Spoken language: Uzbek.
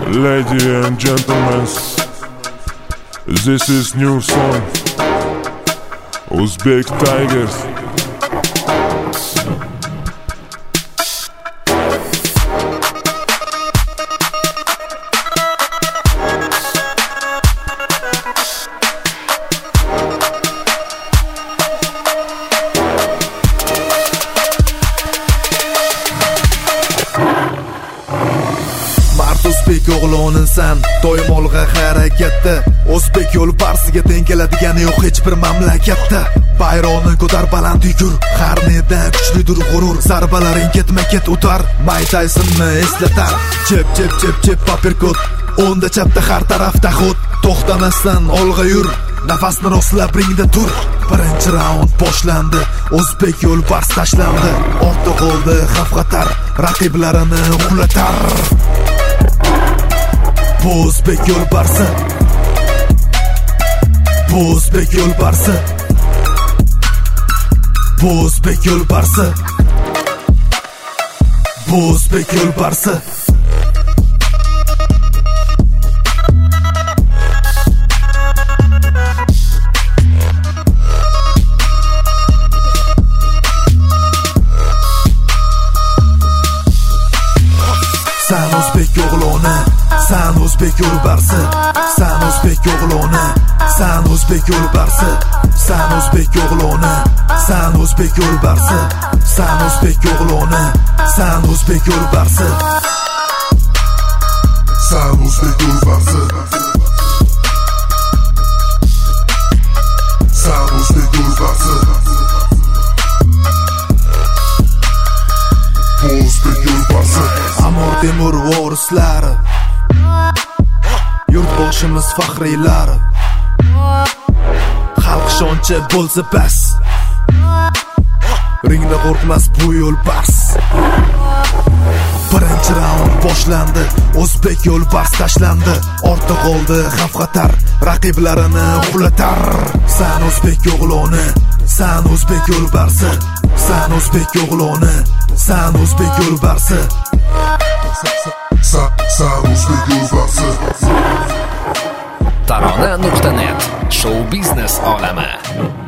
Ladies and gentlemen, this is new song Uzbek Tigers. O'zbek o'g'loninsan, doim olg'a harakatda. O'zbek yo'lbarsiga teng keladigan yo'q hech bir mamlakatda. Bayroqni ko'tar, baland yugur, har nedan kuchlidir g'urur. Zarbalaring ketma-ket o'tar, Mike Tysonni eslatar. Chep paperkot, o'nda chapda har tarafda xud. To'xtamasdan olg'a yur, nafasni rostlab ringda tur. Birinchi raund boshlandi, O'zbek yo'lbars tashlandi. Ortda qoldi xavf-xatar, raqiblarini uxlatar. Bu O'zbek yo'lbarsi, bu O'zbek yo'lbarsi, bu O'zbek yo'lbarsi, bu O'zbek yo'lbarsi. Sen O'zbek o'g'loni, sen O'zbek yo'lbarsi, sen O'zbek o'g'loni, sen O'zbek yo'lbarsi, sen O'zbek o'g'loni, sen O'zbek yo'lbarsi, sen O'zbek o'g'loni, sen O'zbek yo'lbarsi, sen O'zbek yo'lbarsi, sen O'zbek yo'lbarsi, bu O'zbek yo'lbarsi. Amor Temur vorislari, yurtboshimiz faxriylari, xalq ishonchi bo'lsa bas, ringda qo'rqmas bu yo'lbars. Birinchi raund boshlandi, O'zbek yo'lbars tashlandi. Ortda qoldi xavf-xatar, raqiblarini uxlatar. Sen O'zbek o'g'loni, sen O'zbek yo'lbarsi, sen O'zbek o'g'loni, sen O'zbek yo'lbarsi, sen O'zbek yo'lbarsi. Tarona.net Show biznes olami.